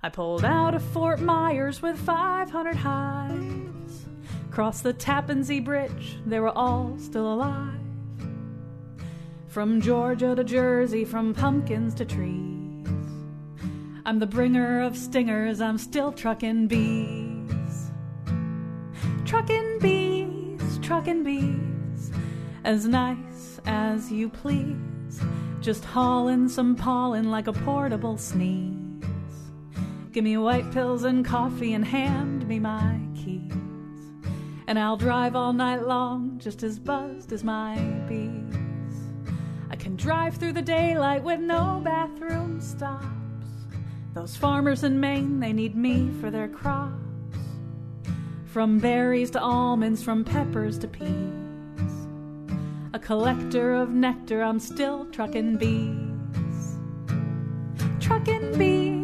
I pulled out of Fort Myers with 500 hives. Crossed the Tappan Zee Bridge, they were all still alive. From Georgia to Jersey, from pumpkins to trees. I'm the bringer of stingers, I'm still trucking bees. Trucking bees, trucking bees, as nice as you please. Just haulin' some pollen like a portable sneeze. Give me white pills and coffee and hand me my keys. And I'll drive all night long just as buzzed as my bees. I can drive through the daylight with no bathroom stops. Those farmers in Maine, they need me for their crops. From berries to almonds, from peppers to peas. A collector of nectar, I'm still trucking bees. Trucking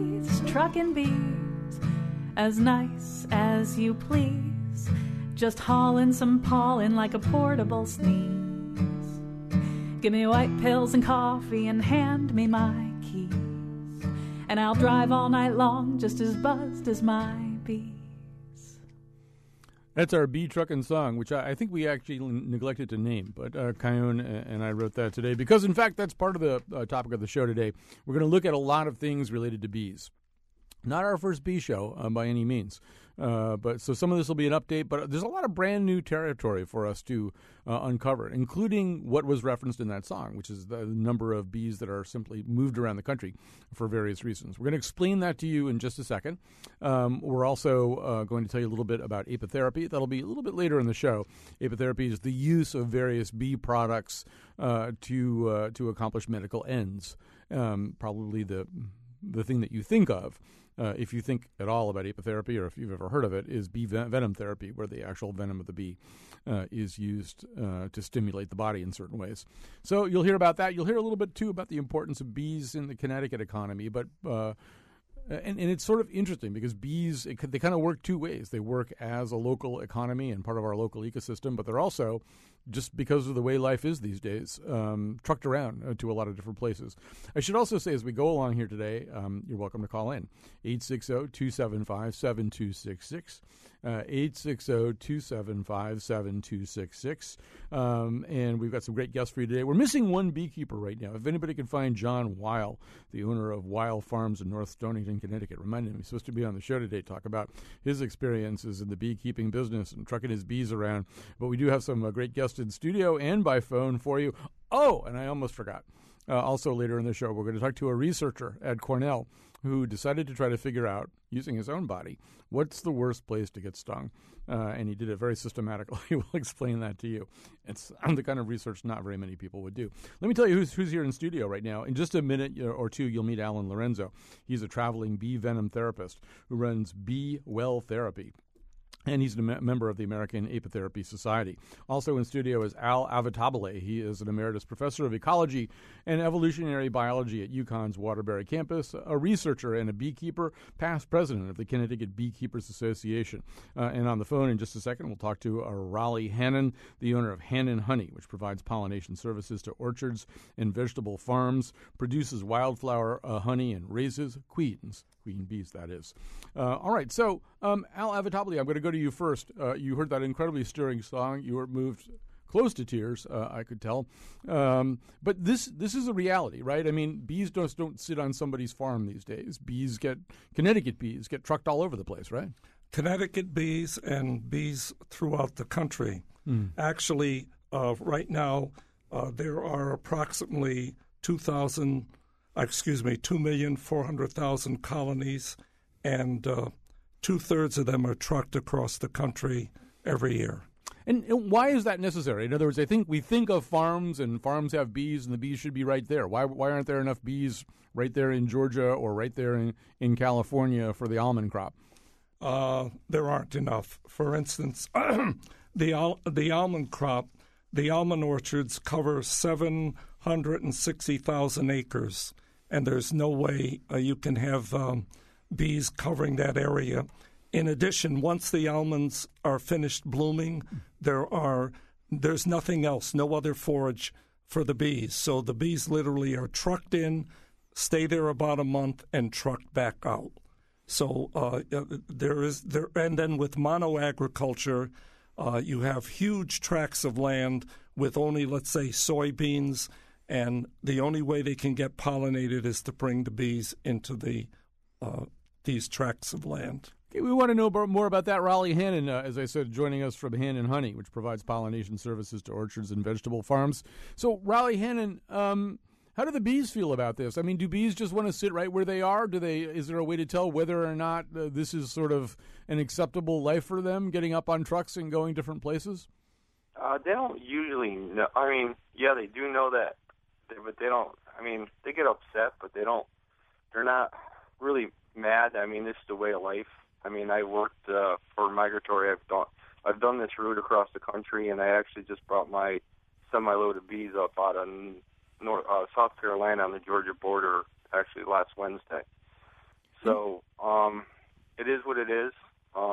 bees, as nice as you please. Just haulin' some pollen like a portable sneeze. Give me white pills and coffee and hand me my keys. And I'll drive all night long just as buzzed as my bees. That's our bee trucking song, which I think we actually neglected to name. But Kyone and I wrote that today because, in fact, that's part of the topic of the show today. We're going to look at a lot of things related to bees. Not our first bee show by any means. But so some of this will be an update, but there's a lot of brand new territory for us to uncover, including what was referenced in that song, which is the number of bees that are simply moved around the country for various reasons. We're going to explain that to you in just a second. We're also going to tell you a little bit about apitherapy. That'll be a little bit later in the show. Apitherapy is the use of various bee products to accomplish medical ends. Probably the thing that you think of, if you think at all about apitherapy or if you've ever heard of it, is bee venom therapy, where the actual venom of the bee is used to stimulate the body in certain ways. So you'll hear about that. You'll hear a little bit, too, about the importance of bees in the Connecticut economy. But and it's sort of interesting because bees, they kind of work two ways. They work as a local economy and part of our local ecosystem, but they're also, just because of the way life is these days, trucked around to a lot of different places. I should also say, as we go along here today, you're welcome to call in. 860-275-7266. 860-275-7266. And we've got some great guests for you today. We're missing one beekeeper right now. If anybody can find John Weil, the owner of Weil Farms in North Stonington, Connecticut, remind him he's supposed to be on the show today, talk about his experiences in the beekeeping business and trucking his bees around. But we do have some great guests in studio and by phone for you. Oh, and I almost forgot. Also later in the show, we're going to talk to a researcher at Cornell who decided to try to figure out, using his own body, what's the worst place to get stung. And he did it very systematically. We'll explain that to you. It's the kind of research not very many people would do. Let me tell you who's here in studio right now. In just a minute or two, you'll meet Alan Lorenzo. He's a traveling bee venom therapist who runs Bee Well Therapy. And he's a member of the American Apitherapy Society. Also in studio is Al Avitabile. He is an emeritus professor of ecology and evolutionary biology at UConn's Waterbury campus, a researcher and a beekeeper, past president of the Connecticut Beekeepers Association. And on the phone in just a second, we'll talk to Raleigh Hannon, the owner of Hannon Honey, which provides pollination services to orchards and vegetable farms, produces wildflower honey, and raises queen bees, that is. All right, so Al Avitabile, I'm going to go to you first. You heard that incredibly stirring song. You were moved close to tears, I could tell. But this is a reality, right? I mean, bees don't sit on somebody's farm these days. Connecticut bees get trucked all over the place, right? Connecticut bees and bees throughout the country. Actually, right now, there are approximately 2,400,000 colonies, and two-thirds of them are trucked across the country every year. And why is that necessary? In other words, we think of farms, and farms have bees, and the bees should be right there. Why aren't there enough bees right there in Georgia or right there in California for the almond crop? There aren't enough. For instance, the almond crop, the almond orchards cover 760,000 acres, and there's no way you can have bees covering that area. In addition, once the almonds are finished blooming, there's nothing else, no other forage for the bees. So the bees literally are trucked in, stay there about a month, and trucked back out. So and then with monoagriculture, you have huge tracts of land with only, let's say, soybeans, and the only way they can get pollinated is to bring the bees into these tracts of land. Okay, we want to know more about that. Rollie Hannon, as I said, joining us from Hannon Honey, which provides pollination services to orchards and vegetable farms. So, Rollie Hannon, how do the bees feel about this? I mean, do bees just want to sit right where they are? Is there a way to tell whether or not this is sort of an acceptable life for them, getting up on trucks and going different places? They don't usually know. I mean, yeah, they do know that, but they don't. I mean, they get upset, but they don't. They're not really mad. I mean, this is the way of life. I mean, I worked for migratory. I've done this route across the country, and I actually just brought my semi-load of bees up out of South Carolina on the Georgia border, actually last Wednesday. So it is what it is.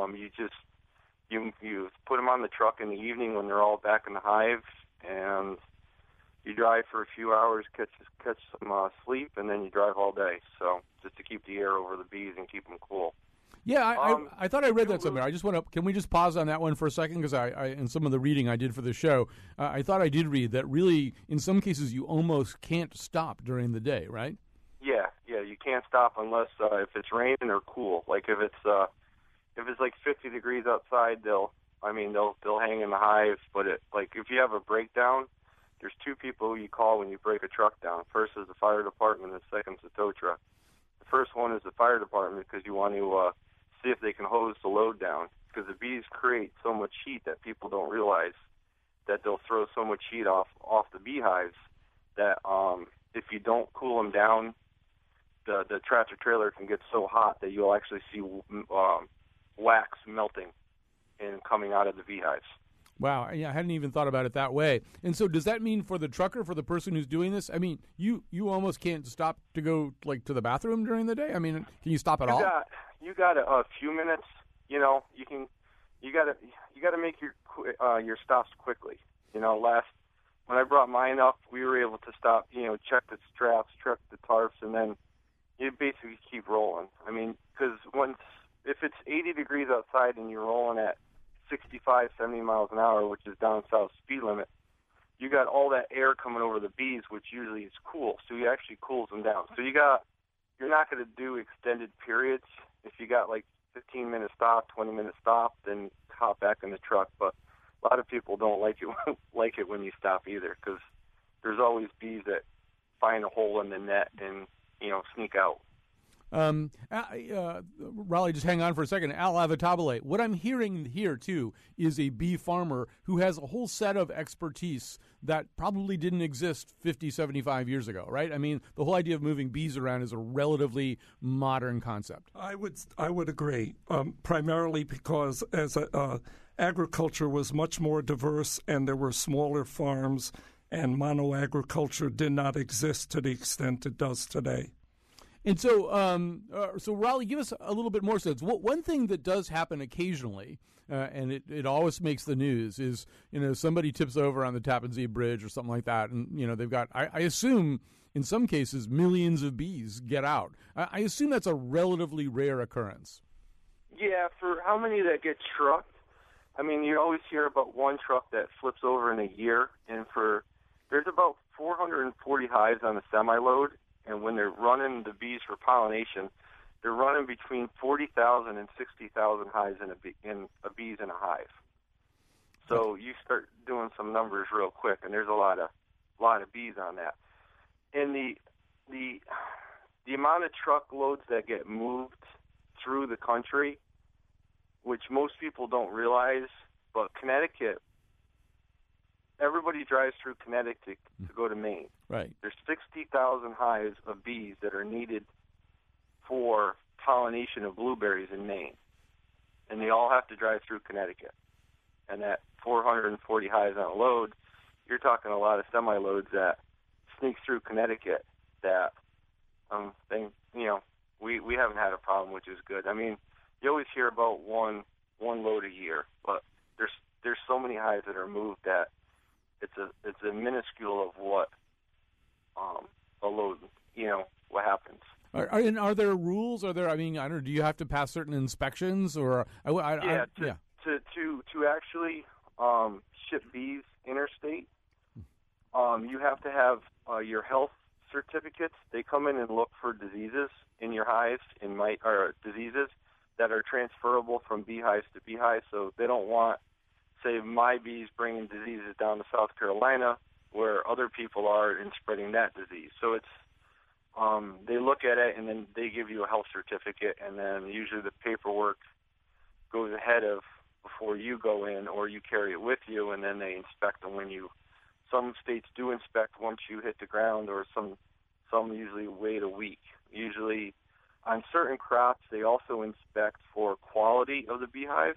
You put them on the truck in the evening when they're all back in the hive, and you drive for a few hours, catch some sleep, and then you drive all day. So just to keep the air over the bees and keep them cool. Yeah, I thought I read that somewhere. I just want to. Can we just pause on that one for a second? Because I in some of the reading I did for the show, I thought I did read that really, in some cases, you almost can't stop during the day, right? Yeah, you can't stop unless if it's raining or cool. Like if it's like 50 degrees outside, they'll hang in the hive. But if you have a breakdown, there's two people you call when you break a truck down. First is the fire department, and second is the tow truck. The first one is the fire department because you want to see if they can hose the load down, because the bees create so much heat that people don't realize that they'll throw so much heat off the beehives that if you don't cool them down, the tractor trailer can get so hot that you'll actually see wax melting and coming out of the beehives. Wow, yeah, I hadn't even thought about it that way. And so does that mean for the trucker, for the person who's doing this, I mean, you almost can't stop to go to the bathroom during the day? I mean, can you stop at all? You got a few minutes, you got to make your stops quickly. When I brought mine up, we were able to stop, check the straps, check the tarps, and then you basically keep rolling. I mean, because if it's 80 degrees outside and you're rolling at 65, 70 miles an hour, which is down south speed limit, you got all that air coming over the bees, which usually is cool. So you actually cools them down. So you're not going to do extended periods. If you got 15-minute stop, 20-minute stop, then hop back in the truck. But a lot of people don't like it when you stop either, because there's always bees that find a hole in the net and sneak out. Rollie, just hang on for a second. Al Avitabile, what I'm hearing here, too, is a bee farmer who has a whole set of expertise that probably didn't exist 50, 75 years ago, right? I mean, the whole idea of moving bees around is a relatively modern concept. I would agree, primarily because agriculture was much more diverse and there were smaller farms, and monoagriculture did not exist to the extent it does today. And so, Rollie, give us a little bit more sense. One thing that does happen occasionally, and it always makes the news, is somebody tips over on the Tappan Zee Bridge or something like that, and they've got, I assume, in some cases, millions of bees get out. I assume that's a relatively rare occurrence. Yeah, for how many that get trucked, I mean, you always hear about one truck that flips over in a year, and there's about 440 hives on a semi-load. And when they're running the bees for pollination, they're running between 40,000 and 60,000 hives in bees in a hive. So you start doing some numbers real quick, and there's a lot of bees on that. And the amount of truckloads that get moved through the country, which most people don't realize, but Connecticut, everybody drives through Connecticut to go to Maine. Right. There's 60,000 hives of bees that are needed for pollination of blueberries in Maine. And they all have to drive through Connecticut. And at 440 hives on a load, you're talking a lot of semi-loads that sneak through Connecticut that we haven't had a problem, which is good. I mean, you always hear about one load a year, but there's so many hives that are moved that it's a minuscule of what a load, what happens. Are there rules? Are there? I mean, I don't know. Do you have to pass certain inspections, or to actually ship bees interstate, you have to have your health certificates. They come in and look for diseases in your hives, or diseases that are transferable from beehives to beehives. So they don't want, say, my bees bringing diseases down to South Carolina where other people are and spreading that disease. So it's they look at it and then they give you a health certificate, and then usually the paperwork goes ahead of before you go in, or you carry it with you, and then they inspect them when you. Some states do inspect once you hit the ground, or some usually wait a week. Usually, on certain crops, they also inspect for quality of the beehive.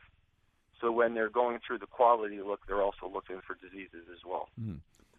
So when they're going through the quality look, they're also looking for diseases as well. Mm-hmm.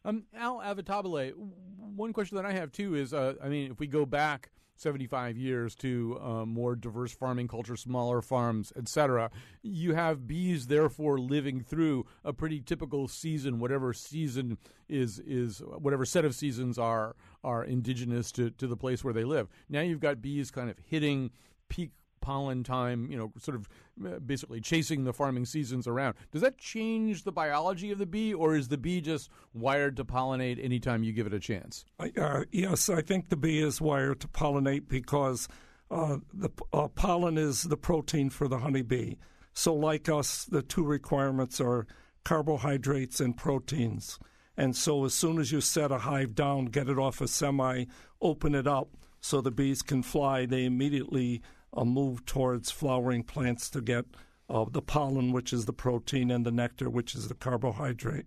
Al Avitabile, one question that I have too is, if we go back 75 years to more diverse farming culture, smaller farms, etc., you have bees therefore living through a pretty typical season, whatever season is whatever set of seasons are indigenous to the place where they live. Now you've got bees kind of hitting peak pollen time, sort of basically chasing the farming seasons around. Does that change the biology of the bee, or is the bee just wired to pollinate anytime you give it a chance? Yes, I think the bee is wired to pollinate because the pollen is the protein for the honeybee. So like us, the two requirements are carbohydrates and proteins. And so as soon as you set a hive down, get it off a semi, open it up so the bees can fly, they immediately move towards flowering plants to get the pollen, which is the protein, and the nectar, which is the carbohydrate.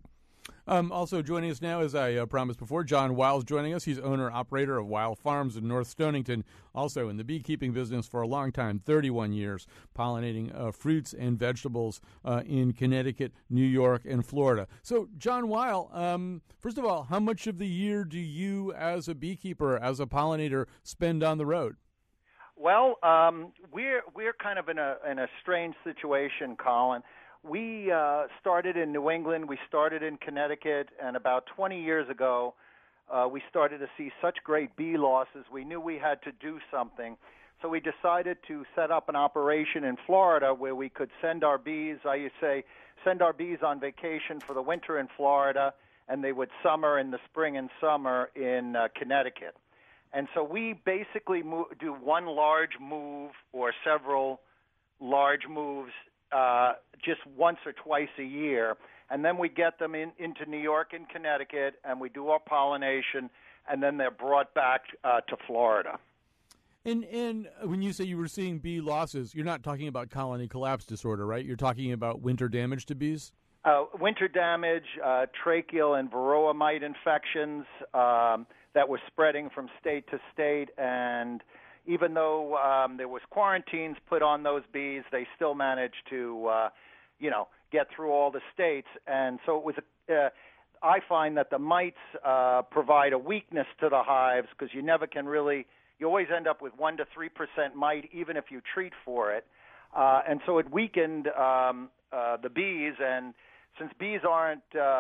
Also joining us now, as I promised before, John Weil's joining us. He's owner-operator of Weil Farms in North Stonington, also in the beekeeping business for a long time, 31 years, pollinating fruits and vegetables in Connecticut, New York, and Florida. So, John Weil, first of all, how much of the year do you, as a beekeeper, as a pollinator, spend on the road? Well, we're kind of in a strange situation, Colin. We started in New England, we started in Connecticut, and about 20 years ago, we started to see such great bee losses. We knew we had to do something, so we decided to set up an operation in Florida where we could send our bees, send our bees on vacation for the winter in Florida, and they would summer in the spring and summer in Connecticut. And so we basically do one large move or several large moves just once or twice a year, and then we get them into New York and Connecticut, and we do our pollination, and then they're brought back to Florida. And when you say you were seeing bee losses, you're not talking about colony collapse disorder, right? You're talking about winter damage to bees? Winter damage, tracheal and varroa mite infections that were spreading from state to state, and even though there was quarantines put on those bees, they still managed to, get through all the states. And so it was. I find that the mites provide a weakness to the hives because you never can really. You always end up with 1% to 3% mite, even if you treat for it. And so it weakened the bees. And since bees aren't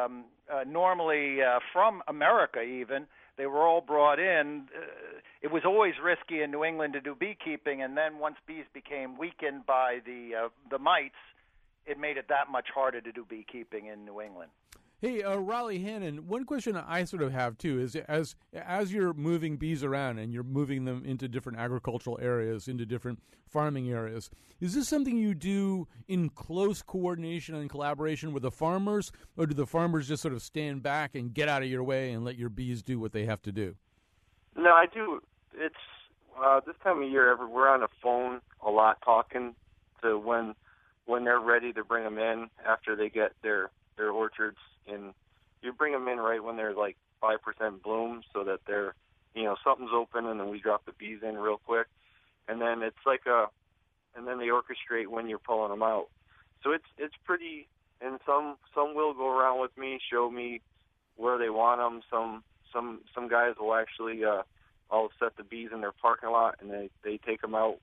normally from America, even. They were all brought in. It was always risky in New England to do beekeeping, and then once bees became weakened by the mites, it made it that much harder to do beekeeping in New England. Hey, Raleigh Hannon, one question I sort of have, too, is as you're moving bees around and you're moving them into different agricultural areas, into different farming areas, is this something you do in close coordination and collaboration with the farmers, or do the farmers just sort of stand back and get out of your way and let your bees do what they have to do? No, I do. It's this time of year, we're on the phone a lot talking to when they're ready to bring them in after they get their orchards. And you bring them in right when they're like 5% bloom, so that they're, something's open, and then we drop the bees in real quick, and then it's like and then they orchestrate when you're pulling them out. So it's pretty, and some will go around with me, show me where they want them. Some guys will actually I'll set the bees in their parking lot, and they take them out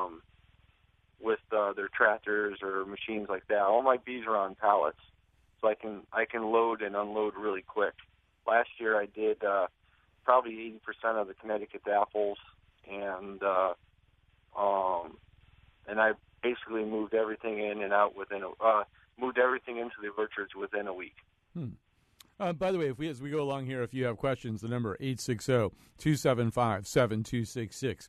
with their tractors or machines like that. All my bees are on pallets. So I can load and unload really quick. Last year I did probably 80% of the Connecticut apples and I basically moved everything in and out moved everything into the orchards within a week. By the way, as we go along here, if you have questions, the number 860-275-7266.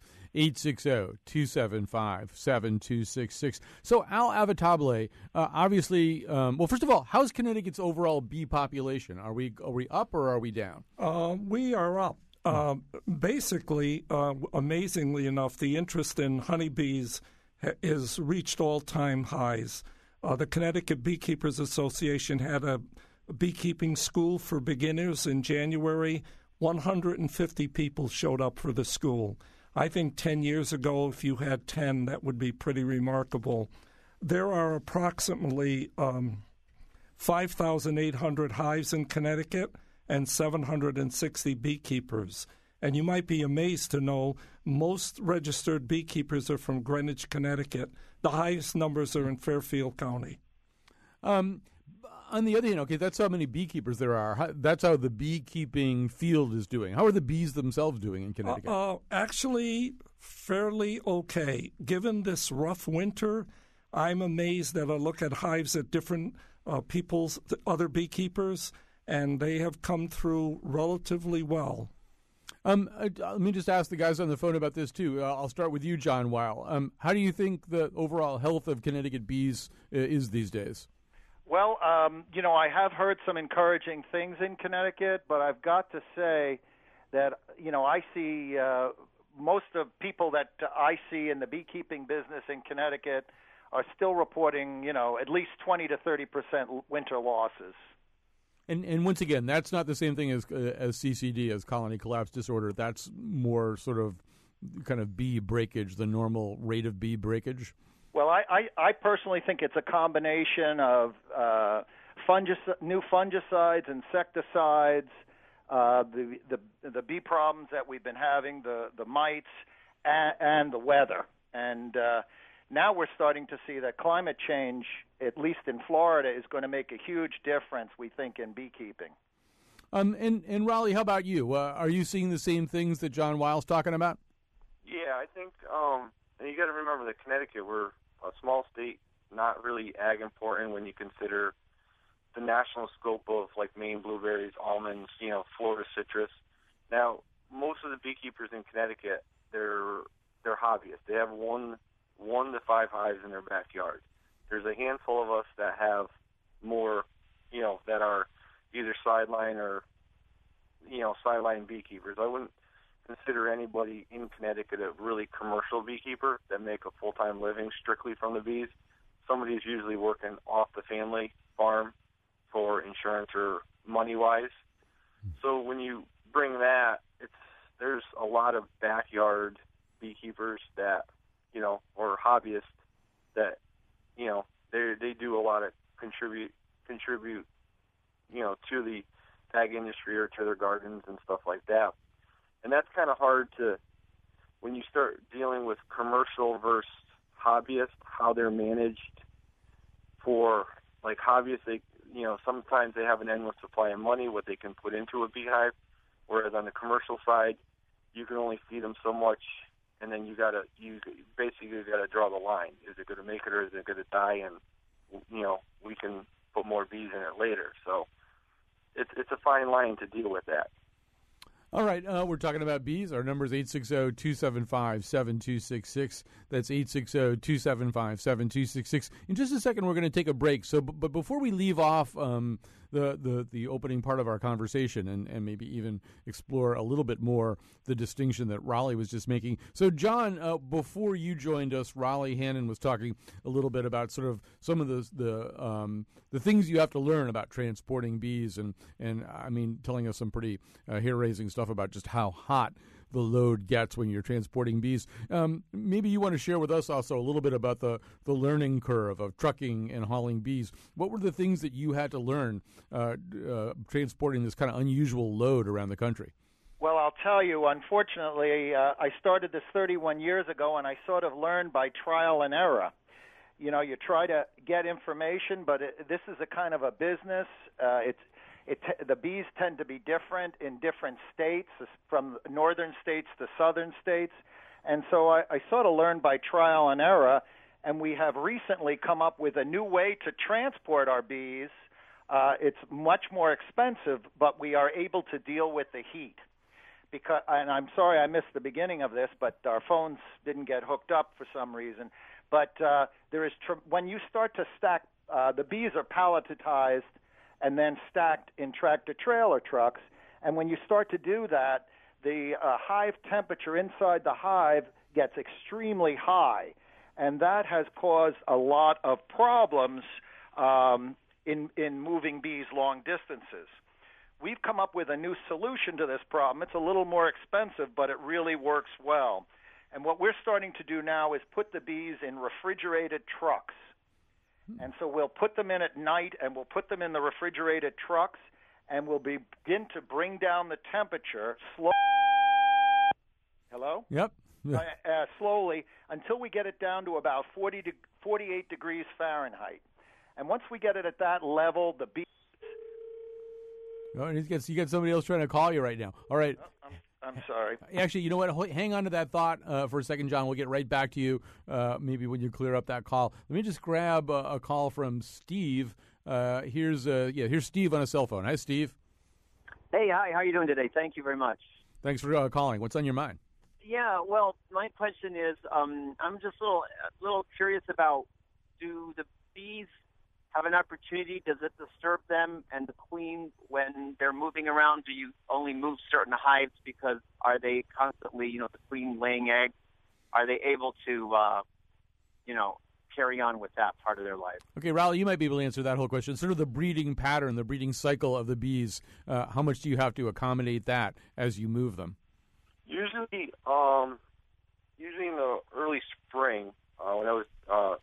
860-275-7266. So Al Avatable, obviously, well, first of all, how's Connecticut's overall bee population? Are we up or are we down? We are up. Basically, amazingly enough, the interest in honeybees is reached all-time highs. The Connecticut Beekeepers Association had a beekeeping school for beginners in January. 150 people showed up for the school. I think 10 years ago, if you had 10, that would be pretty remarkable. There are approximately 5,800 hives in Connecticut and 760 beekeepers. And you might be amazed to know most registered beekeepers are from Greenwich, Connecticut. The highest numbers are in Fairfield County. On the other hand, okay, that's how many beekeepers there are. That's how the beekeeping field is doing. How are the bees themselves doing in Connecticut? Actually, fairly okay. Given this rough winter, I'm amazed that I look at hives at different other beekeepers, and they have come through relatively well. Let me just ask the guys on the phone about this, too. I'll start with you, John Weil. How do you think the overall health of Connecticut bees is these days? Well, I have heard some encouraging things in Connecticut, but I've got to say that, I see most of people that I see in the beekeeping business in Connecticut are still reporting, at least 20 to 30% winter losses. And once again, that's not the same thing as CCD, as colony collapse disorder. That's more sort of kind of bee breakage, the normal rate of bee breakage. Well, I personally think it's a combination of new fungicides, insecticides, the bee problems that we've been having, the mites, and the weather. And now we're starting to see that climate change, at least in Florida, is going to make a huge difference, we think, in beekeeping. And Raleigh, how about you? Are you seeing the same things that John Weil's talking about? Yeah, I think you got to remember that Connecticut, we're a small state, not really ag important when you consider the national scope of like Maine blueberries, almonds, Florida citrus. Now, most of the beekeepers in Connecticut, they're hobbyists. They have one to 5 hives in their backyard. There's a handful of us that have more, that are either sideline or, sideline beekeepers. I wouldn't consider anybody in Connecticut a really commercial beekeeper that make a full-time living strictly from the bees. Somebody's usually working off the family farm for insurance or money-wise. So when you bring that, there's a lot of backyard beekeepers that, or hobbyists that, they do a lot of contribute, to the ag industry or to their gardens and stuff like that. And that's kind of hard when you start dealing with commercial versus hobbyists, how they're managed. For like hobbyists, they, sometimes they have an endless supply of money, what they can put into a beehive, whereas on the commercial side, you can only feed them so much, and then you basically got to draw the line. Is it going to make it or is it going to die? And, we can put more bees in it later. So it's a fine line to deal with that. All right, we're talking about bees. Our number is 860-275-7266. That's 860-275-7266. In just a second, we're going to take a break. So, but before we leave off the opening part of our conversation and maybe even explore a little bit more the distinction that Raleigh was just making. So, John, before you joined us, Raleigh Hannon was talking a little bit about sort of some of the things you have to learn about transporting bees, and I mean, telling us some pretty hair-raising stuff about just how hot the load gets when you're transporting bees. Maybe you want to share with us also a little bit about the learning curve of trucking and hauling bees. What were the things that you had to learn transporting this kind of unusual load around the country? Well, I'll tell you, unfortunately, I started this 31 years ago, and I sort of learned by trial and error. You try to get information, but this is a kind of a business. The bees tend to be different in different states, from northern states to southern states. And so I sort of learned by trial and error, and we have recently come up with a new way to transport our bees. It's much more expensive, but we are able to deal with the heat. And I'm sorry I missed the beginning of this, but our phones didn't get hooked up for some reason. But when you start to stack, the bees are palletized and then stacked in tractor-trailer trucks. And when you start to do that, the hive temperature inside the hive gets extremely high. And that has caused a lot of problems in moving bees long distances. We've come up with a new solution to this problem. It's a little more expensive, but it really works well. And what we're starting to do now is put the bees in refrigerated trucks. And so we'll put them in at night, and we'll put them in the refrigerated trucks, and we'll begin to bring down the temperature slowly. Hello? Yep. Slowly until we get it down to about 40 to 48 degrees Fahrenheit. And once we get it at that level, the bees... Oh, and you got somebody else trying to call you right now. All right. I'm sorry. Actually, you know what? Hang on to that thought for a second, John. We'll get right back to you maybe when you clear up that call. Let me just grab a call from Steve. Here's Steve on a cell phone. Hi, Steve. Hey, hi. How are you doing today? Thank you very much. Thanks for calling. What's on your mind? Yeah, well, my question is, I'm just a little curious about, do the bees have an opportunity? Does it disturb them and the queen when they're moving around? Do you only move certain hives because are they constantly, the queen laying eggs? Are they able to, carry on with that part of their life? Okay, Raleigh, you might be able to answer that whole question. Sort of the breeding pattern, the breeding cycle of the bees. How much do you have to accommodate that as you move them? Usually in the early spring, when I was,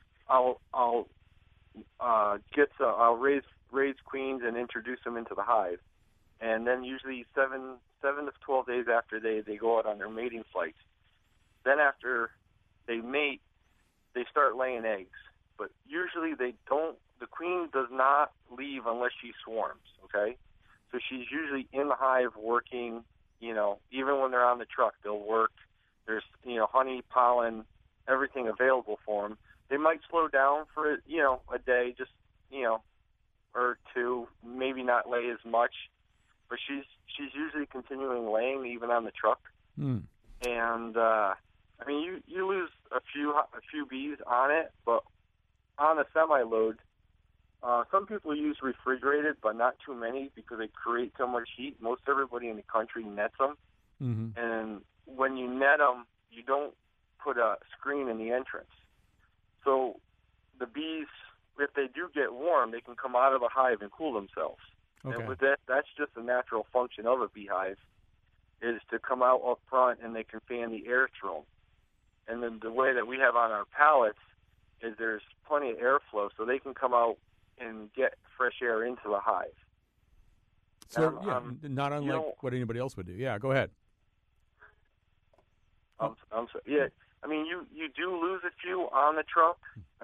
I'll raise queens and introduce them into the hive, and then usually 7 to 12 days after they go out on their mating flights. Then after they mate, they start laying eggs. But usually they don't. The queen does not leave unless she swarms. Okay, so she's usually in the hive working. Even when they're on the truck, they'll work. There's, honey, pollen, everything available for them. They might slow down for, a day, just, or two, maybe not lay as much. But she's usually continuing laying even on the truck. Mm. And, you lose a few bees on it, but on a semi-load, some people use refrigerated, but not too many because they create so much heat. Most everybody in the country nets them. Mm-hmm. And when you net them, you don't put a screen in the entrance. So the bees, if they do get warm, they can come out of the hive and cool themselves. Okay. And with that's just a natural function of a beehive, is to come out up front and they can fan the air through them. And then the way that we have on our pallets is there's plenty of airflow, so they can come out and get fresh air into the hive. So, not unlike what anybody else would do. Yeah, go ahead. I'm sorry. Yeah, you do lose a few on the truck.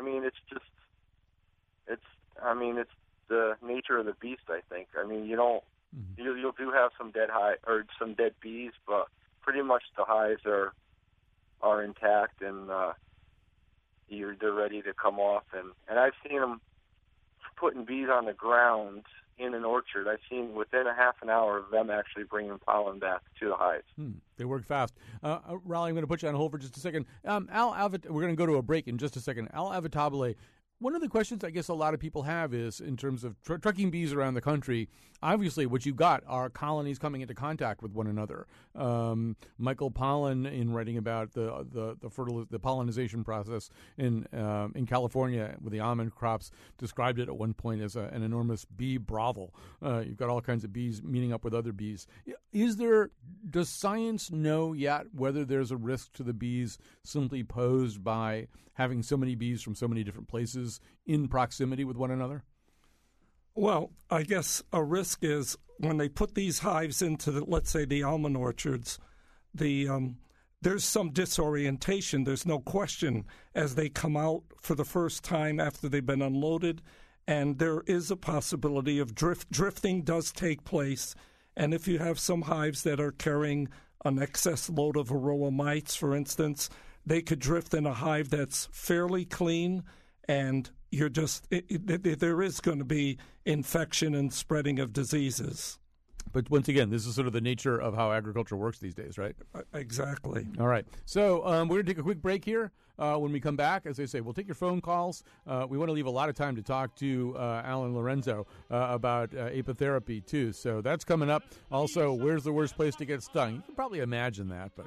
It's the nature of the beast, I think. You don't. Mm-hmm. You'll do have some dead some dead bees, but pretty much the hives are intact and they're ready to come off. And I've seen them putting bees on the ground in an orchard. I've seen within a half an hour of them actually bringing pollen back to the hives. They work fast. Raleigh, I'm going to put you on hold for just a second. We're going to go to a break in just a second. Al Avitabile, one of the questions I guess a lot of people have is in terms of trucking bees around the country, obviously what you've got are colonies coming into contact with one another. Michael Pollan, in writing about the pollinization process in California with the almond crops, described it at one point as an enormous bee brothel. You've got all kinds of bees meeting up with other bees. Does science know yet whether there's a risk to the bees simply posed by having so many bees from so many different places in proximity with one another? Well, I guess a risk is when they put these hives into, let's say, the almond orchards, there's some disorientation. There's no question as they come out for the first time after they've been unloaded, and there is a possibility of drifting does take place. And if you have some hives that are carrying an excess load of varroa mites, for instance, they could drift in a hive that's fairly clean, and there is going to be infection and spreading of diseases. But once again, this is sort of the nature of how agriculture works these days, right? Exactly. All right. So we're going to take a quick break here. When we come back, as I say, we'll take your phone calls. We want to leave a lot of time to talk to Alan Lorenzo about apitherapy, too. So that's coming up. Also, where's the worst place to get stung? You can probably imagine that, but...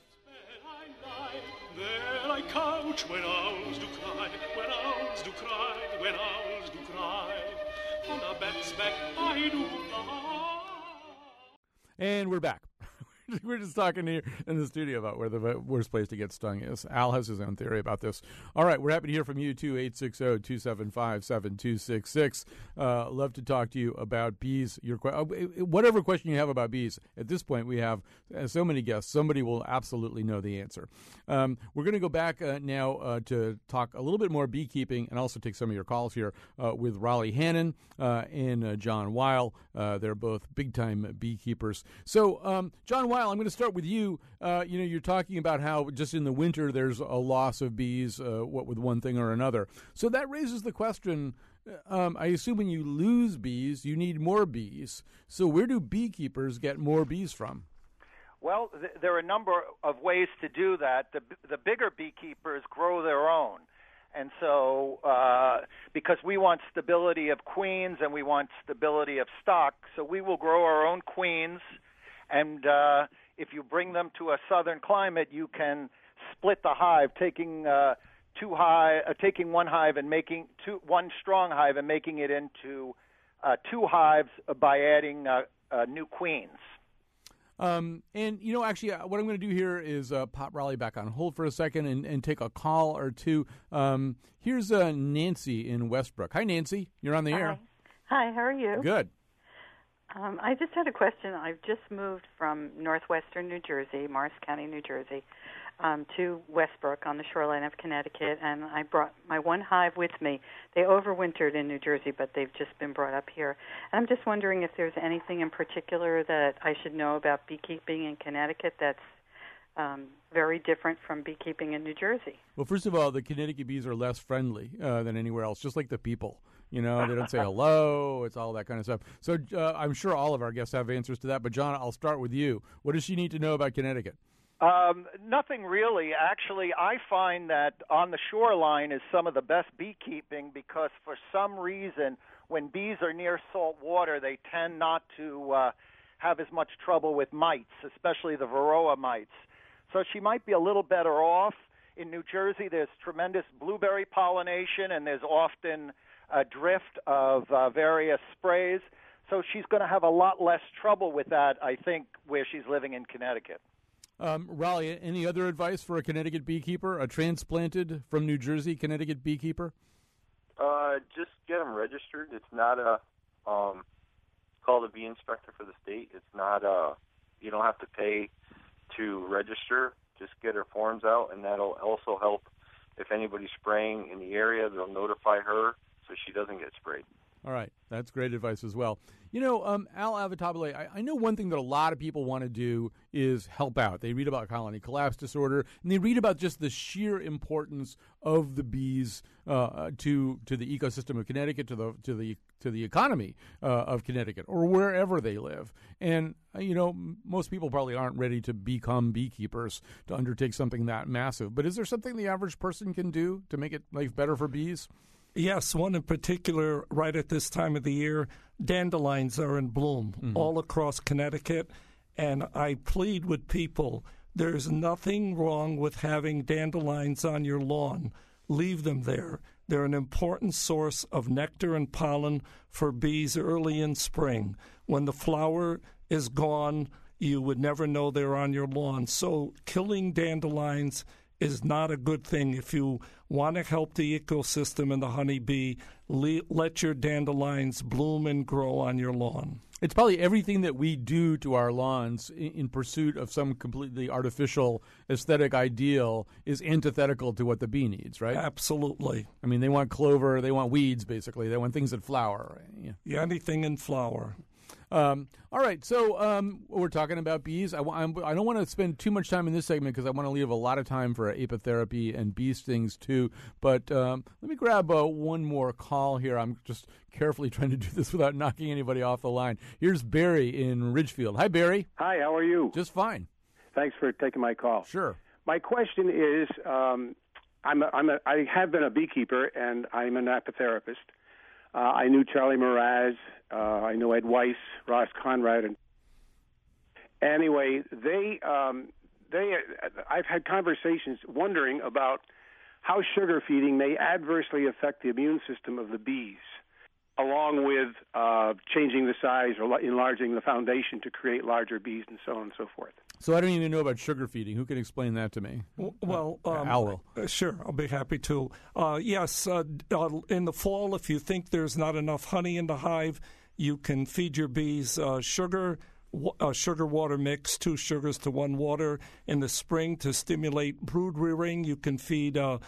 There I couch when owls do cry, when owls do cry, when owls do cry. On a bet's back I do fly. And we're back. We're just talking here in the studio about where the worst place to get stung is. Al has his own theory about this. All right, we're happy to hear from you, too, 860-275-7266. Love to talk to you about bees. Whatever question you have about bees, at this point we have so many guests, somebody will absolutely know the answer. We're going to go back now to talk a little bit more beekeeping and also take some of your calls here with Raleigh Hannon and John Weil. They're both big-time beekeepers. So, John Weil, I'm going to start with you. You're talking about how just in the winter there's a loss of bees, what with one thing or another. So that raises the question, I assume when you lose bees, you need more bees. So where do beekeepers get more bees from? Well, there are a number of ways to do that. The bigger beekeepers grow their own. And so because we want stability of queens and we want stability of stock, so we will grow our own queens. And if you bring them to a southern climate, you can split the hive, taking one hive and making one strong hive and making it into two hives by adding new queens. Actually, what I'm going to do here is pop Raleigh back on hold for a second and take a call or two. Here's Nancy in Westbrook. Hi, Nancy. You're on the air. Hi, how are you? Good. I just had a question. I've just moved from northwestern New Jersey, Morris County, New Jersey, to Westbrook on the shoreline of Connecticut, and I brought my one hive with me. They overwintered in New Jersey, but they've just been brought up here. And I'm just wondering if there's anything in particular that I should know about beekeeping in Connecticut that's very different from beekeeping in New Jersey. Well, first of all, the Connecticut bees are less friendly than anywhere else, just like the people. They don't say hello. It's all that kind of stuff. So I'm sure all of our guests have answers to that. But, John, I'll start with you. What does she need to know about Connecticut? Nothing really. Actually, I find that on the shoreline is some of the best beekeeping because for some reason when bees are near salt water, they tend not to have as much trouble with mites, especially the varroa mites. So she might be a little better off. In New Jersey, there's tremendous blueberry pollination, and there's often a drift of various sprays. So she's going to have a lot less trouble with that, I think, where she's living in Connecticut. Raleigh, any other advice for a Connecticut beekeeper, a transplanted from New Jersey Connecticut beekeeper? Just get them registered. It's not called a bee inspector for the state. It's not you don't have to pay to register. Just get her forms out, and that'll also help if anybody's spraying in the area. They'll notify her so she doesn't get sprayed. All right. That's great advice as well. Al Avitabile, I know one thing that a lot of people want to do is help out. They read about colony collapse disorder, and they read about just the sheer importance of the bees to the ecosystem of Connecticut, to the economy of Connecticut, or wherever they live. And most people probably aren't ready to become beekeepers to undertake something that massive. But is there something the average person can do to make life better for bees? Yes, one in particular, right at this time of the year, dandelions are in bloom all across Connecticut. And I plead with people, there's nothing wrong with having dandelions on your lawn. Leave them there. They're an important source of nectar and pollen for bees early in spring. When the flower is gone, you would never know they're on your lawn. So killing dandelions is not a good thing. If you want to help the ecosystem and the honeybee, let your dandelions bloom and grow on your lawn. It's probably everything that we do to our lawns in pursuit of some completely artificial aesthetic ideal is antithetical to what the bee needs, right? Absolutely. I mean, they want clover, they want weeds, basically. They want things that flower. Yeah, anything in flower. All right, so we're talking about bees. I don't want to spend too much time in this segment because I want to leave a lot of time for apitherapy and bee stings too. But let me grab one more call here. I'm just carefully trying to do this without knocking anybody off the line. Here's Barry in Ridgefield. Hi, Barry. Hi, how are you? Just fine. Thanks for taking my call. Sure. My question is, I have been a beekeeper and I'm an apitherapist. I knew Charlie Mraz. I know Ed Weiss, Ross Conrad, and anyway, I've had conversations wondering about how sugar feeding may adversely affect the immune system of the bees, along with changing the size or enlarging the foundation to create larger bees and so on and so forth. So I don't even know about sugar feeding. Who can explain that to me? Well, Al will. Sure, I'll be happy to. Yes, in the fall, if you think there's not enough honey in the hive, you can feed your bees sugar water mix, 2 sugars to 1 water. In the spring, to stimulate brood rearing, you can feed 2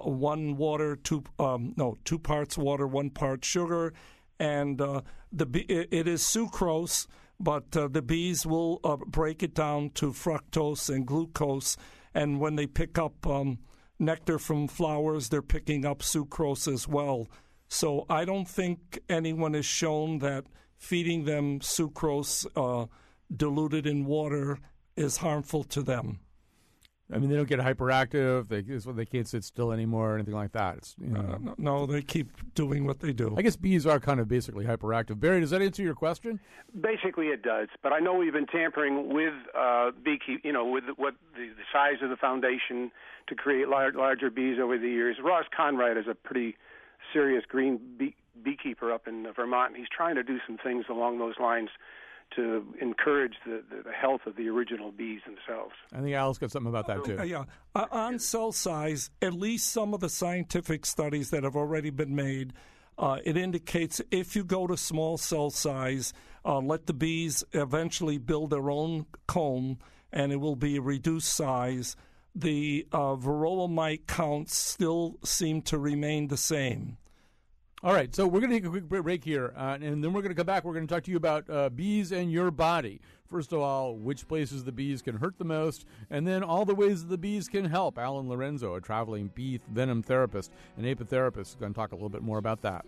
parts water, 1 part sugar, and it is sucrose. But the bees will break it down to fructose and glucose, and when they pick up nectar from flowers, they're picking up sucrose as well. So I don't think anyone has shown that feeding them sucrose diluted in water is harmful to them. I mean, they don't get hyperactive. They can't sit still anymore or anything like that. It's, no, they keep doing what they do. I guess bees are kind of basically hyperactive. Barry, does that answer your question? Basically, it does. But I know we've been tampering with beekeeping, with the size of the foundation to create larger bees over the years. Ross Conrad is a pretty serious green beekeeper up in Vermont, and he's trying to do some things along those lines to encourage the health of the original bees themselves. I think Al's got something about that, too. Yeah. On cell size, at least some of the scientific studies that have already been made, it indicates if you go to small cell size, let the bees eventually build their own comb, and it will be a reduced size. The varroa mite counts still seem to remain the same. All right, so we're going to take a quick break here, and then we're going to come back. We're going to talk to you about bees and your body. First of all, which places the bees can hurt the most, and then all the ways that the bees can help. Alan Lorenzo, a traveling bee venom therapist and apitherapist, is going to talk a little bit more about that.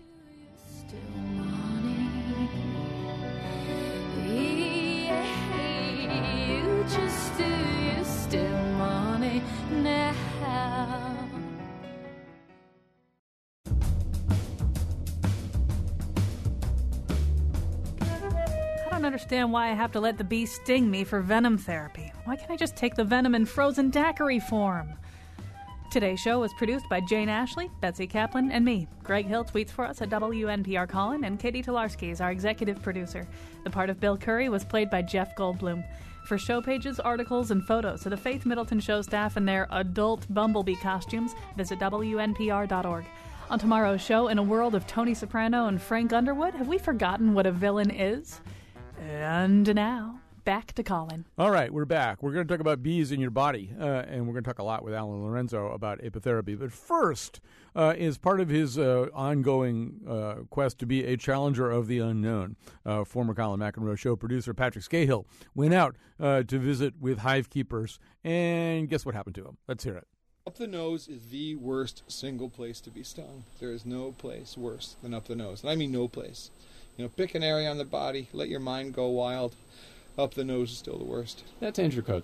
I don't understand why I have to let the bee sting me for venom therapy. Why can't I just take the venom in frozen daiquiri form? Today's show was produced by Jane Ashley, Betsy Kaplan, and me. Greg Hill tweets for us at WNPR Colin, and Katie Tolarski is our executive producer. The part of Bill Curry was played by Jeff Goldblum. For show pages, articles, and photos of the Faith Middleton Show staff in their adult bumblebee costumes, visit WNPR.org. On tomorrow's show, in a world of Tony Soprano and Frank Underwood, have we forgotten what a villain is? And now, back to Colin. All right, we're back. We're going to talk about bees in your body, and we're going to talk a lot with Alan Lorenzo about apitherapy. But first, is part of his ongoing quest to be a challenger of the unknown. Former Colin McEnroe show producer Patrick Scahill went out to visit with hive keepers, and guess what happened to him? Let's hear it. Up the nose is the worst single place to be stung. There is no place worse than up the nose. And I mean no place. Pick an area on the body, let your mind go wild. Up the nose is still the worst. That's Andrew Cote.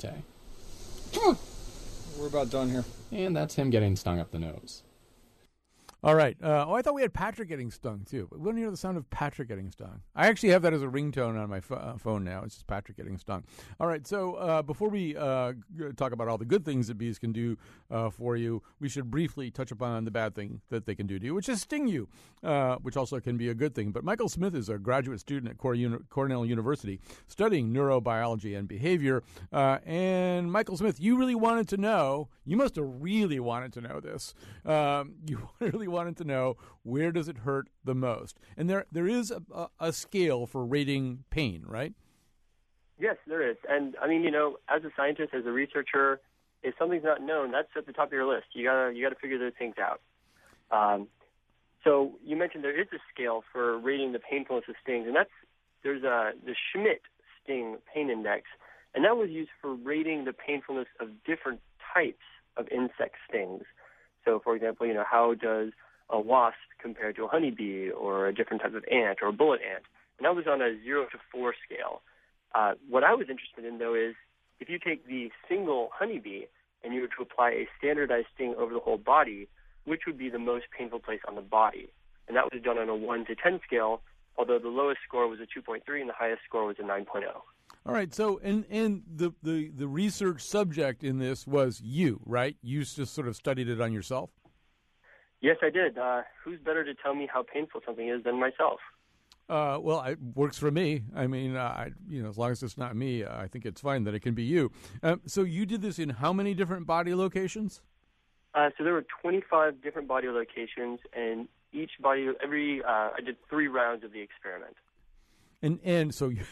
We're about done here. And that's him getting stung up the nose. All right. I thought we had Patrick getting stung, too. But we don't hear the sound of Patrick getting stung. I actually have that as a ringtone on my phone now. It's just Patrick getting stung. All right. So before we talk about all the good things that bees can do for you, we should briefly touch upon the bad thing that they can do to you, which is sting you, which also can be a good thing. But Michael Smith is a graduate student at Cornell University studying neurobiology and behavior. And Michael Smith, you really wanted to know, you must have really wanted to know this. You really wanted to know, where does it hurt the most? And there is a scale for rating pain, right? Yes, there is. And I mean, as a scientist, as a researcher, if something's not known, that's at the top of your list. You gotta figure those things out. So you mentioned there is a scale for rating the painfulness of stings, and that's there's the Schmidt sting pain index, and that was used for rating the painfulness of different types of insect stings. So, for example, how does a wasp compare to a honeybee or a different type of ant or a bullet ant? And that was on a 0 to 4 scale. What I was interested in, though, is if you take the single honeybee and you were to apply a standardized sting over the whole body, which would be the most painful place on the body? And that was done on a 1 to 10 scale, although the lowest score was a 2.3 and the highest score was a 9.0. All right. So, and the research subject in this was you, right? You just sort of studied it on yourself? Yes, I did. Who's better to tell me how painful something is than myself? Well, it works for me. I mean, as long as it's not me, I think it's fine that it can be you. So you did this in how many different body locations? So there were 25 different body locations, and each body, I did 3 rounds of the experiment. And so you,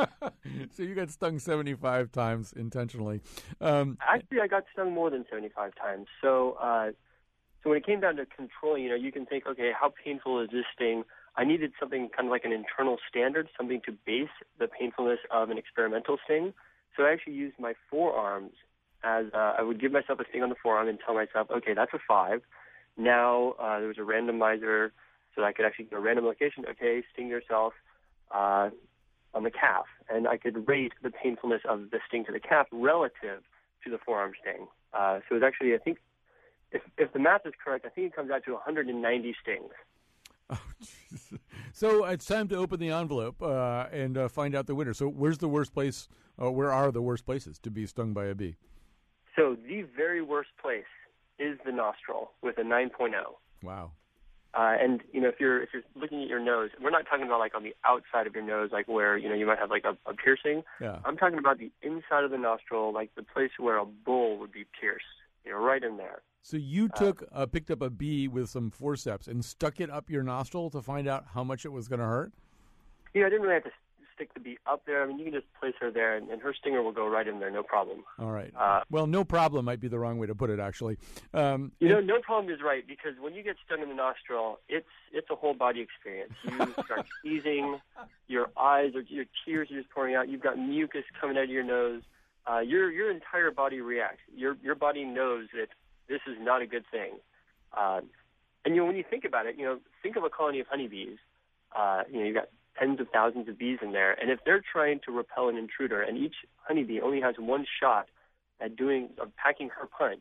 so you got stung 75 times intentionally. Actually, I got stung more than 75 times. So when it came down to controlling, you can think, okay, how painful is this sting? I needed something kind of like an internal standard, something to base the painfulness of an experimental sting. So I actually used my forearms as I would give myself a sting on the forearm and tell myself, okay, that's a 5. Now there was a randomizer so that I could actually get a random location. Okay, sting yourself on the calf. And I could rate the painfulness of the sting to the calf relative to the forearm sting. So it was actually, I think, if the math is correct, I think it comes out to 190 stings. Oh, geez. So it's time to open the envelope and find out the winner. So where's the worst place? Where are the worst places to be stung by a bee? So the very worst place is the nostril with a 9.0. Wow. And if you're looking at your nose, we're not talking about like on the outside of your nose, like where you might have like a piercing. Yeah. I'm talking about the inside of the nostril, like the place where a bull would be pierced. Right in there. So you picked up a bee with some forceps and stuck it up your nostril to find out how much it was going to hurt? I didn't really have to stick the bee up there. I mean, you can just place her there, and her stinger will go right in there, no problem. All right. Well, no problem might be the wrong way to put it, actually. No problem is right, because when you get stung in the nostril, it's a whole body experience. You start sneezing, your tears are just pouring out, you've got mucus coming out of your nose. Your entire body reacts. Your body knows that this is not a good thing. And when you think about it, think of a colony of honeybees. You've got tens of thousands of bees in there, and if they're trying to repel an intruder, and each honeybee only has one shot at packing her punch,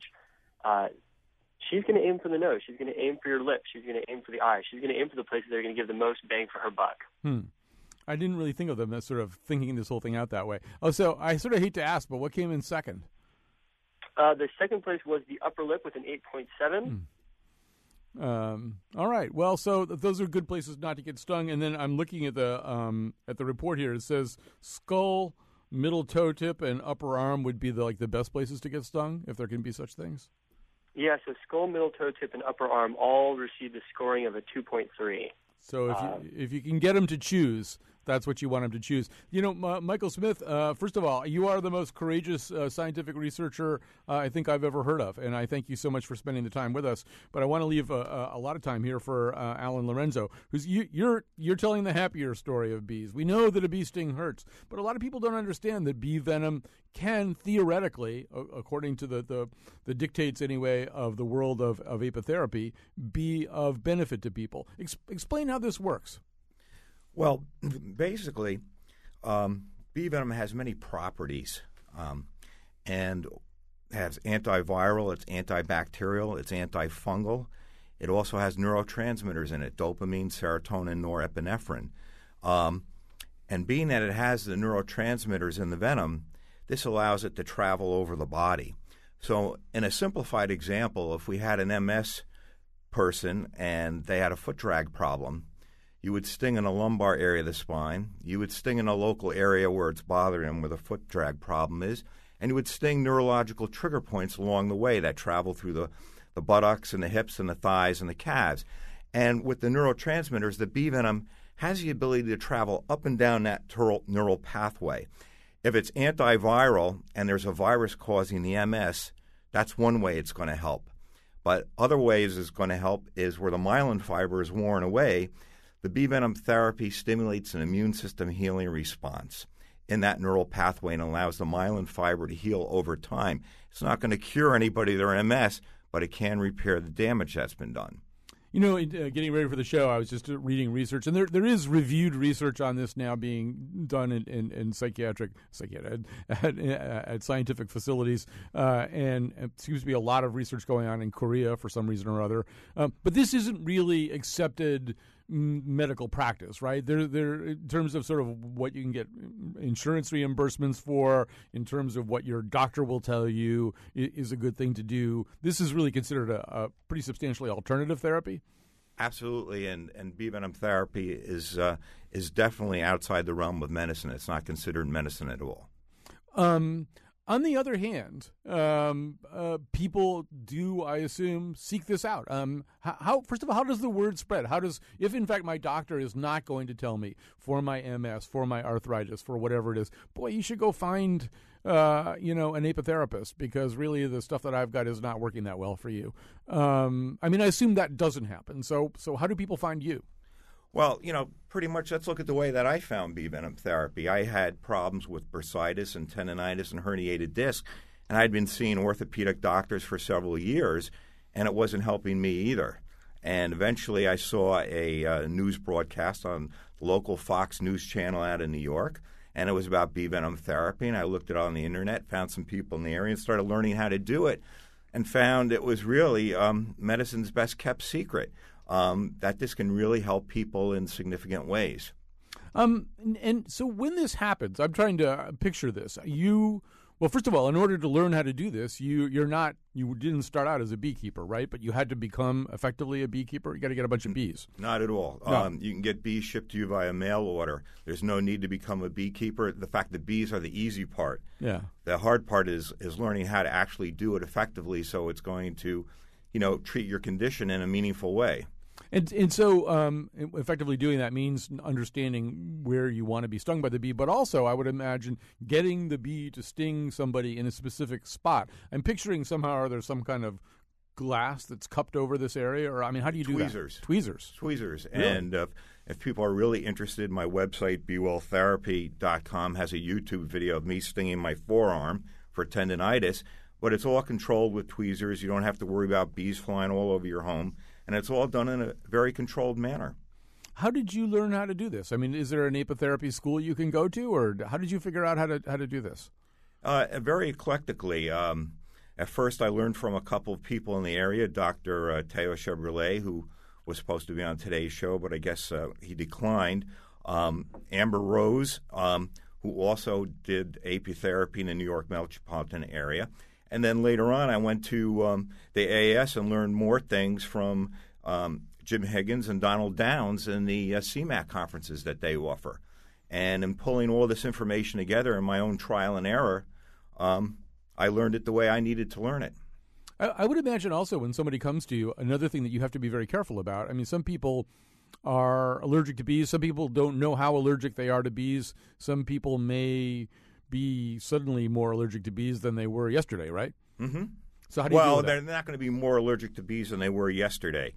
she's going to aim for the nose. She's going to aim for your lips. She's going to aim for the eyes. She's going to aim for the places that are going to give the most bang for her buck. I didn't really think of them as sort of thinking this whole thing out that way. Oh, so I sort of hate to ask, but what came in second? The second place was the upper lip with an 8.7. All right. Well, so those are good places not to get stung. And then I'm looking at the report here. It says skull, middle toe tip, and upper arm would be the best places to get stung, if there can be such things. Yeah. So skull, middle toe tip, and upper arm all received a scoring of a 2.3. So if you can get them to choose, that's what you want them to choose. Michael Smith, first of all, you are the most courageous scientific researcher I think I've ever heard of, and I thank you so much for spending the time with us. But I want to leave a lot of time here for Alan Lorenzo, who's you're telling the happier story of bees. We know that a bee sting hurts, but a lot of people don't understand that bee venom can theoretically, according to the dictates anyway of the world of apitherapy, be of benefit to people. Explain how this works. Well, basically, bee venom has many properties and has antiviral, it's antibacterial, it's antifungal. It also has neurotransmitters in it, dopamine, serotonin, norepinephrine. And being that it has the neurotransmitters in the venom, this allows it to travel over the body. So in a simplified example, if we had an MS person and they had a foot drag problem, you would sting in the lumbar area of the spine. You would sting in a local area where it's bothering them, where the foot drag problem is. And you would sting neurological trigger points along the way that travel through the buttocks and the hips and the thighs and the calves. And with the neurotransmitters, the bee venom has the ability to travel up and down that neural pathway. If it's antiviral and there's a virus causing the MS, that's one way it's going to help. But other ways it's going to help is where the myelin fiber is worn away, The bee venom therapy stimulates an immune system healing response in that neural pathway and allows the myelin fiber to heal over time. It's not going to cure anybody their MS, but it can repair the damage that's been done. You know, getting ready for the show, I was just reading research, and there is reviewed research on this now being done in at scientific facilities, and it seems to be a lot of research going on in Korea for some reason or other. But this isn't really accepted medical practice, right? There, in terms of sort of what you can get insurance reimbursements for, in terms of what your doctor will tell you is a good thing to do. This is really considered a pretty substantially alternative therapy. Absolutely, and bee venom therapy is definitely outside the realm of medicine. It's not considered medicine at all. On the other hand, people do, I assume, seek this out. How first of all, how does the word spread? If in fact my doctor is not going to tell me for my MS, for my arthritis, for whatever it is, boy, you should go find an apitherapist, because really the stuff that I've got is not working that well for you. I assume that doesn't happen. So how do people find you? Well, pretty much let's look at the way that I found bee venom therapy. I had problems with bursitis and tendonitis and herniated disc, and I'd been seeing orthopedic doctors for several years, and it wasn't helping me either. And eventually I saw a news broadcast on the local Fox News channel out in New York, and it was about bee venom therapy, and I looked it on the internet, found some people in the area, and started learning how to do it, and found it was really medicine's best kept secret. That this can really help people in significant ways. And so when this happens, I'm trying to picture this. Well, first of all, in order to learn how to do this, you didn't start out as a beekeeper, right? But you had to become effectively a beekeeper. You got to get a bunch of bees. Not at all. No. You can get bees shipped to you via mail order. There's no need to become a beekeeper. The fact that bees are the easy part. Yeah. The hard part is learning how to actually do it effectively, so it's going to, treat your condition in a meaningful way. And so effectively doing that means understanding where you want to be stung by the bee, but also I would imagine getting the bee to sting somebody in a specific spot. I'm picturing somehow there's some kind of glass that's cupped over this area, or how do you do that? Tweezers. Really? And if people are really interested, my website, BeWellTherapy.com, has a YouTube video of me stinging my forearm for tendonitis, but it's all controlled with tweezers. You don't have to worry about bees flying all over your home. And it's all done in a very controlled manner. How did you learn how to do this? Is there an apitherapy school you can go to, or how did you figure out how to do this? Very eclectically. At first, I learned from a couple of people in the area, Dr. Teo Chevrolet, who was supposed to be on today's show, but I guess he declined. Amber Rose, who also did apitherapy in the New York metropolitan area. And then later on, I went to the AAS and learned more things from Jim Higgins and Donald Downs in the CMAC conferences that they offer. And in pulling all this information together in my own trial and error, I learned it the way I needed to learn it. I would imagine also when somebody comes to you, another thing that you have to be very careful about. Some people are allergic to bees. Some people don't know how allergic they are to bees. Some people may be suddenly more allergic to bees than they were yesterday, right? Mm-hmm. So how do you deal with that? They're not going to be more allergic to bees than they were yesterday.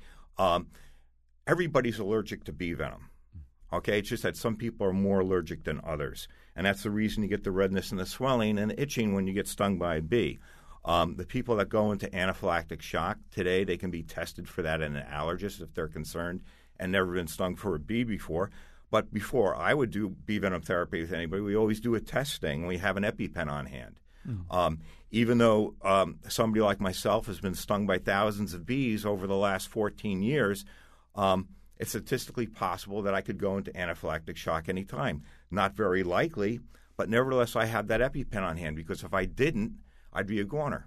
Everybody's allergic to bee venom. Okay, it's just that some people are more allergic than others, and that's the reason you get the redness and the swelling and the itching when you get stung by a bee. The people that go into anaphylactic shock today, they can be tested for that in an allergist if they're concerned and never been stung for a bee before. But before I would do bee venom therapy with anybody, we always do a test sting, and we have an EpiPen on hand. Even though somebody like myself has been stung by thousands of bees over the last 14 years, it's statistically possible that I could go into anaphylactic shock anytime. Not very likely, but nevertheless I have that EpiPen on hand, because if I didn't, I'd be a goner.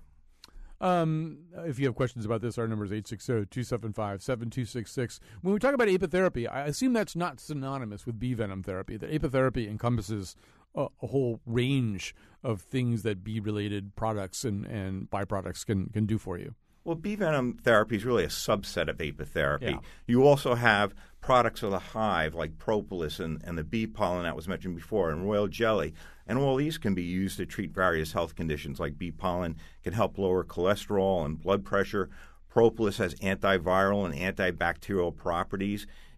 If you have questions about this, our number is 860-275-7266. When we talk about apitherapy, I assume that's not synonymous with bee venom therapy. That apitherapy encompasses a whole range of things that bee-related products and byproducts can do for you. Well, bee venom therapy is really a subset of apitherapy. Yeah. You also have products of the hive like propolis and the bee pollen that was mentioned before, and royal jelly. And all these can be used to treat various health conditions, like bee pollen can help lower cholesterol and blood pressure. Propolis has antiviral and antibacterial properties.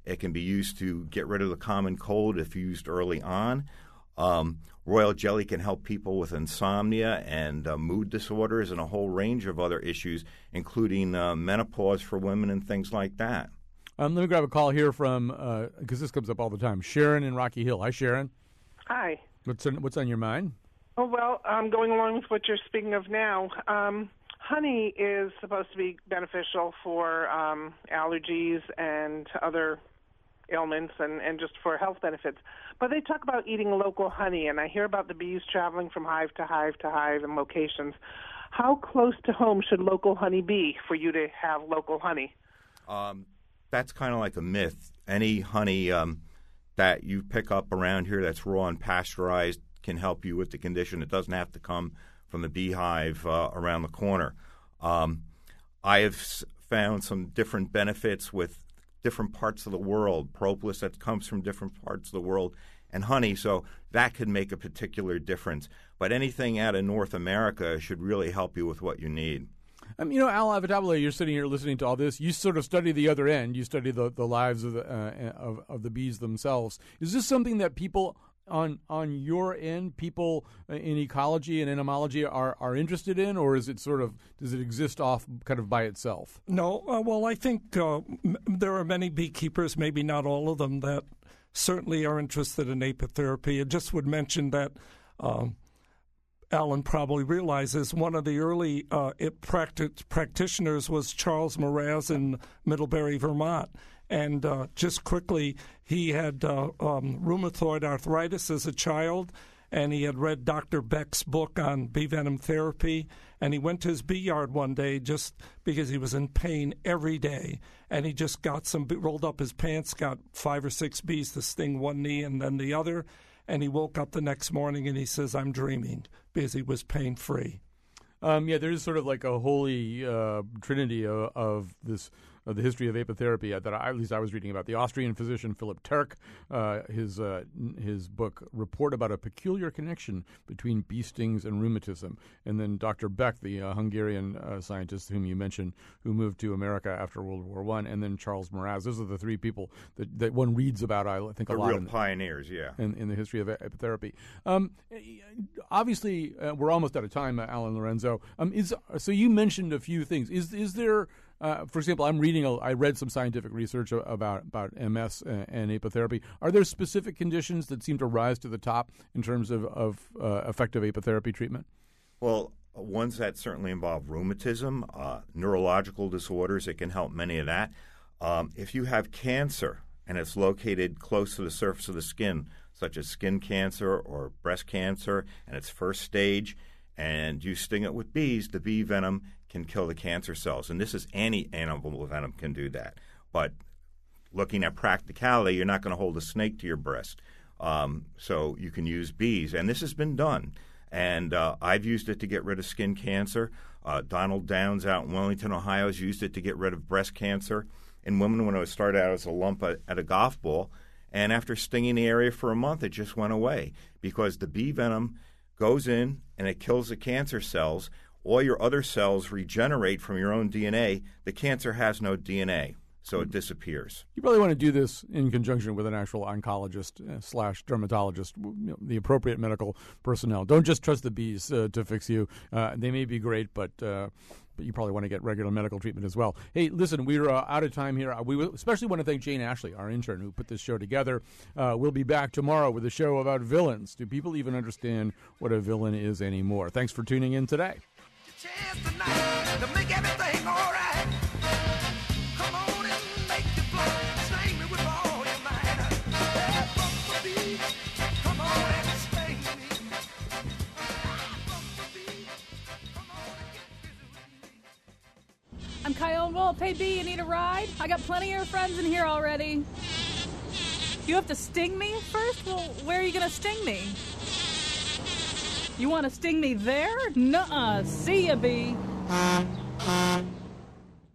It can be used to get rid of the common cold if used early on. Royal jelly can help people with insomnia and mood disorders and a whole range of other issues, including menopause for women and things like that. Let me grab a call here from, because this comes up all the time, Sharon in Rocky Hill. Hi, Sharon. Hi. What's on your mind? Oh, well, going along with what you're speaking of now, honey is supposed to be beneficial for allergies and other ailments and just for health benefits. But they talk about eating local honey, and I hear about the bees traveling from hive to hive to hive and locations. How close to home should local honey be for you to have local honey? That's kind of like a myth. Any honey that you pick up around here that's raw and pasteurized can help you with the condition. It doesn't have to come from the beehive around the corner. I have found some different benefits with different parts of the world, propolis that comes from different parts of the world, and honey, so that could make a particular difference. But anything out of North America should really help you with what you need. Al Avitabile, you're sitting here listening to all this. You sort of study the other end. You study the lives of the bees themselves. Is this something that people on your end, people in ecology and entomology are interested in, or is it does it exist off kind of by itself? No, well, I think there are many beekeepers, maybe not all of them, that certainly are interested in apitherapy. I just would mention that Alan probably realizes one of the early practitioners was Charles Mraz in Middlebury, Vermont. And just quickly, he had rheumatoid arthritis as a child, and he had read Dr. Beck's book on bee venom therapy, and he went to his bee yard one day just because he was in pain every day, and he just rolled up his pants, got 5 or 6 bees to sting one knee and then the other, and he woke up the next morning and he says, "I'm dreaming," because he was pain-free. There's sort of like a holy trinity of this. The history of apitherapy that at least I was reading about. The Austrian physician Philip Turk, his book Report about a Peculiar Connection Between Bee Stings and Rheumatism, and then Dr. Beck, the Hungarian scientist whom you mentioned, who moved to America after World War I, and then Charles Mraz. Those are the 3 people that one reads about, I think, a lot. Real pioneers, yeah. In the history of apitherapy. Obviously, we're almost out of time, Alan Lorenzo. So you mentioned a few things. Is there... for example, I read some scientific research about MS and apitherapy. Are there specific conditions that seem to rise to the top in terms of effective apitherapy treatment? Well, ones that certainly involve rheumatism, neurological disorders, it can help many of that. If you have cancer and it's located close to the surface of the skin, such as skin cancer or breast cancer, and it's first stage, and you sting it with bees, the bee venom can kill the cancer cells. And this is any animal venom can do that. But looking at practicality, you're not going to hold a snake to your breast. So you can use bees. And this has been done. And I've used it to get rid of skin cancer. Donald Downs out in Wellington, Ohio, has used it to get rid of breast cancer in women when it started out as a lump at a golf ball. And after stinging the area for a month, it just went away because the bee venom goes in and it kills the cancer cells. All your other cells regenerate from your own DNA. The cancer has no DNA, so it disappears. You probably want to do this in conjunction with an actual oncologist / dermatologist, the appropriate medical personnel. Don't just trust the bees to fix you. They may be great, but you probably want to get regular medical treatment as well. Hey, listen, we're out of time here. We especially want to thank Jane Ashley, our intern, who put this show together. We'll be back tomorrow with a show about villains. Do people even understand what a villain is anymore? Thanks for tuning in today. To make everything all right. Come on and make your flow. Sting me with all your might. Hey, bumblebee, come on and sting me. Bumblebee, come on and get busy with me. I'm Kyone Wolf. Hey, B, you need a ride? I got plenty of your friends in here already. You have to sting me first? Well, where are you going to sting me? You want to sting me there? Nuh-uh. See ya, B.